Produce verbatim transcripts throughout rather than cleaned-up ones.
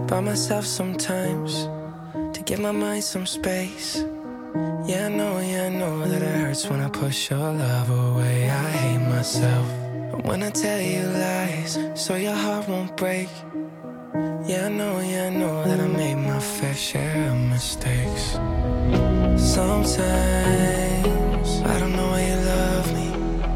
by myself sometimes to give my mind some space. Yeah, I know, yeah, I know that it hurts when I push your love away. I hate myself when I tell you lies so your heart won't break. Yeah, I know, yeah, I know that I made my fair share of mistakes. Sometimes I don't know why you love me.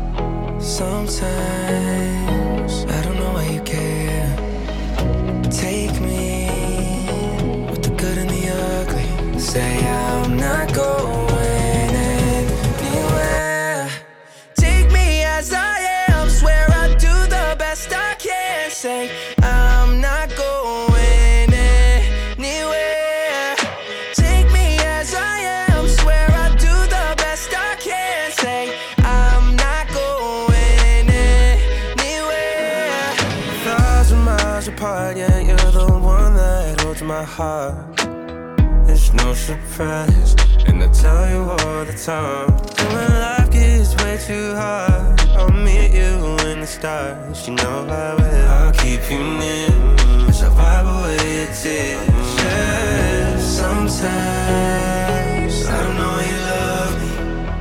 Sometimes I don't know why you care. Take me with the good and the ugly. Say I'm not going anywhere. Take me as I am. Swear I'll do the best I can. Say I'm not going anywhere. Take me as I am. Swear I'll do the best I can. Say I'm not going anywhere. Thousand miles apart, yeah, you're the one that holds my heart. It's no surprise, and I tell you all the time. And when life gets way too hard, I'll meet you in the stars. You know I will. I'll keep you near, so wipe away your tears. Yeah, sometimes I don't know why you love me.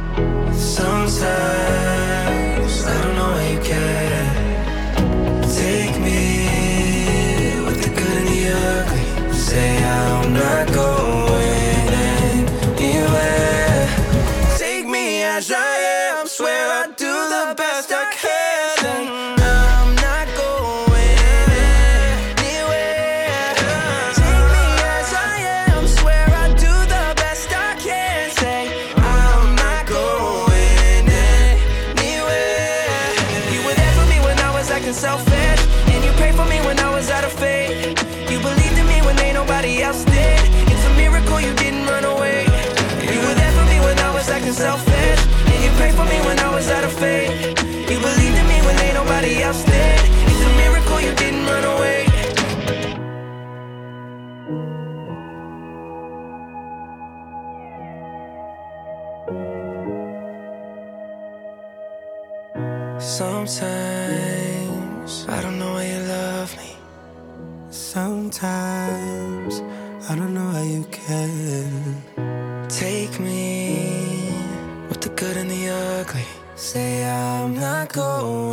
Sometimes I don't know why you care. Take me with the good and the ugly. Say I'm not going anywhere. Take me as I am. Swear I'll do the best I can. Say I'm not going anywhere. Take me as I am. Swear I'll do the best I can. Say I'm not going anywhere. You were there for me when I was acting selfish, and you prayed for me when I was out of faith. You believed in me when ain't nobody else did. It's a miracle you didn't run away. You were there for me when I was acting selfish, and you prayed for me when I was out of faith. You believed in me when ain't nobody else did. It's a miracle you didn't run away. Sometimes I don't know why you love me. Sometimes I don't know how you can. Take me with the good and the ugly. Say I'm not going